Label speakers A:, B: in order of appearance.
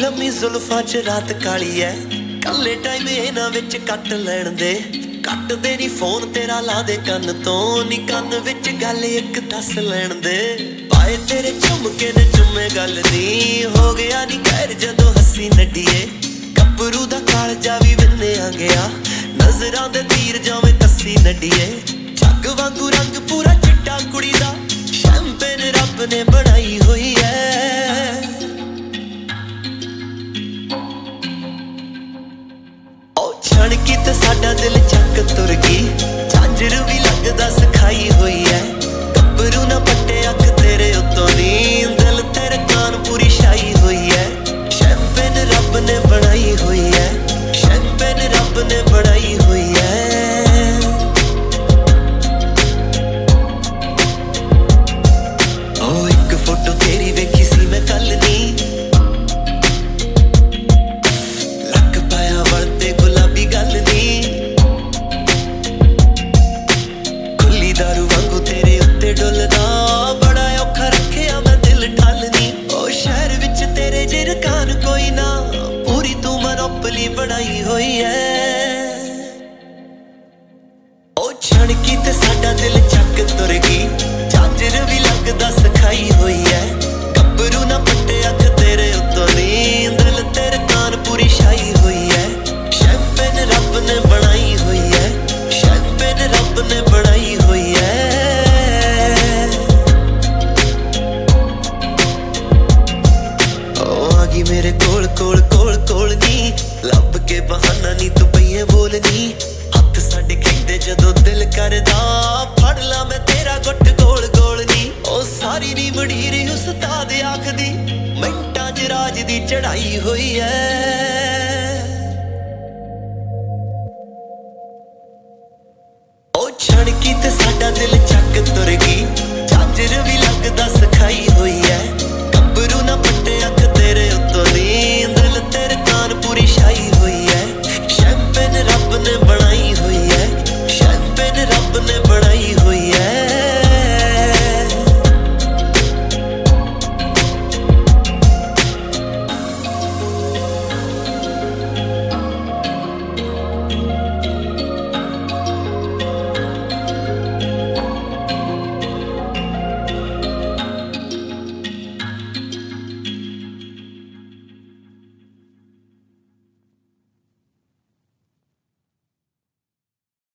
A: लम्मी जुल्फां च रात काली है, कल्ले टाइम इन्हां विच कट लैण दे। कट दे नी फोन तेरा ला दे कन्न तो, नी कन्न विच गल इक दस लैण दे। पाए तेरे झुमके ने झुमे गल नी, हो गया नी खैर जदों हसी नड्डीए। गभरू दा कालजा भी विन्निया गया, नजरां दे तीर जावें तस्सी नड्डीए। जग वांगू रंग पूरा चिट्टा कुड़ी दा, शैंपेन रब ने बनाई होई है। छणकी ते साडा दिल चक तुर गई, झांजर भी लगदा सिखाई हुई है। गभरू ना पट्टे अख तेरे उत्तों नी, दिल तेरे कान पूरी छाई हुई है। शैंपेन रब ने बनाई हुई है, शैंपेन रब ने बनाई हुई है। ओ एक फोटो तेरी वेखी सी मैं कल नी, लक पाया वलते गुलाबी गल नी। खुली दारू वांगू तेरे उत्ते डुलदा, बड़ा औखा रखिया मैं दिल ठलनी। ओ शहर विच तेरे जिरकान कोई ना, पूरी तू मनोपली बनाई हुई है। ओ छणकी ते साडा दिल चक तुर गई, झांजर भी लगदा सिखाई हुई है। गभरू ना पट्टे अख तेरे उत्तों नी, दिल तेरे कान पूरी छाई हुई है। शैंपेन रब ने बनाई हुई है, शैंपेन रब ने बनाई हुई है। ओ आगी मेरे कोल कोल कोल कोल नी, लब के बहाना नी तू पईए बोलनी। हत्थ साडे खिंदे जदों दिल करदा, फड़ ला मैं तेरा गुट गोल गोल नी। ओ सारी नी मड़ीरी उस्ताद आखदी, मिंटां च राज दी चढ़ाई हुई है।